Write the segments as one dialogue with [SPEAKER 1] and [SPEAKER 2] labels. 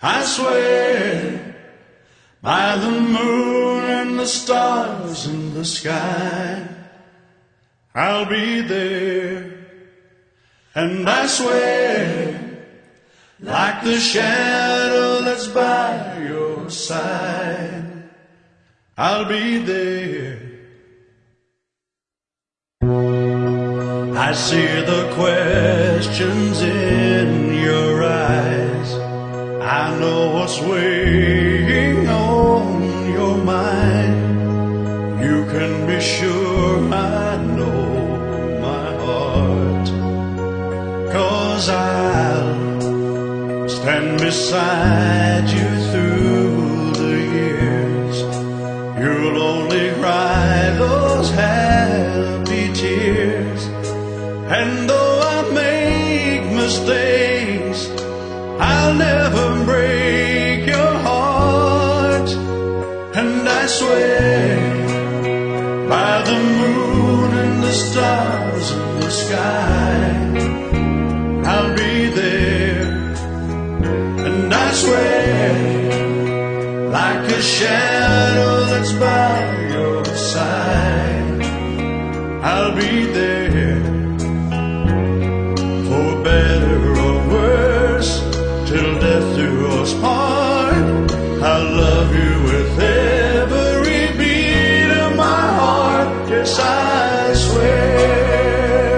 [SPEAKER 1] I swear by the moon and the stars in the sky, I'll be there. And I swear, like the shadow that's by your side, I'll be there. I see the questions in your eyes. I know what's weighing on your mind. You can be sure I know my heart, 'cause I'll stand beside you through the years. You'll only cry those happy tears. And though I make mistakes, I'll never break your heart. And I swear by the moon and the stars in the sky, I'll be there. And I swear, like a shadow that's by your side, I'll be there. For better or worse, till death do us part, I'll love you with every beat of my heart. Yes, I swear.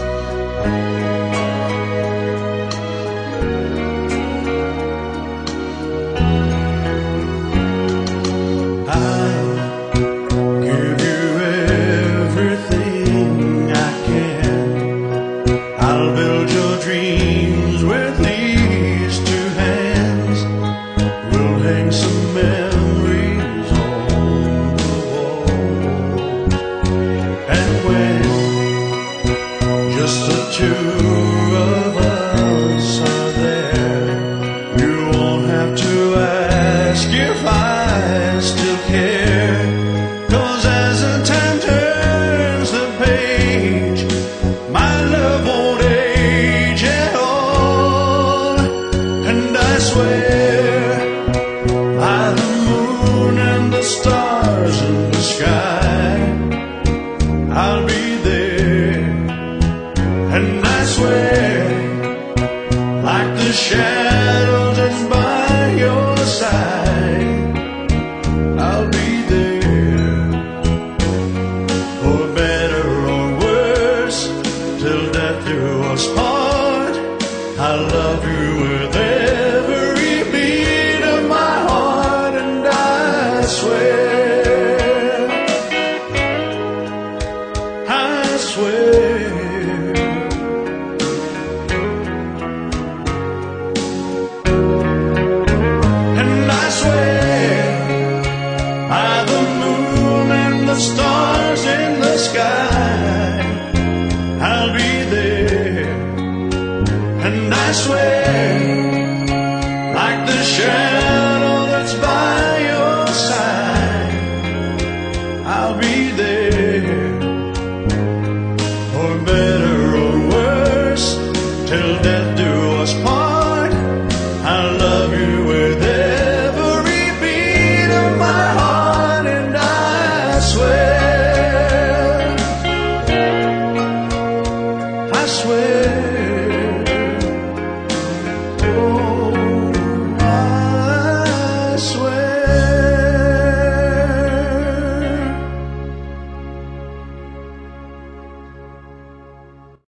[SPEAKER 1] I'll give you everything I can. I'll build your dreams with these two hands. We'll hang some memories on the wall. And when just the two of us are there, you won't have to ask if I still care. 'Cause as the time turns the page, my love won't age at all. And I swear by the moon and the stars in the sky, I'll be there. And I swear, like the shadow that's by your side, I'll be there. For better or worse, till death do us part, I love you with every beat of my heart. And I swear, I swear. And I swear by the moon and the stars in the sky, I'll be there. And I swear, like the shadow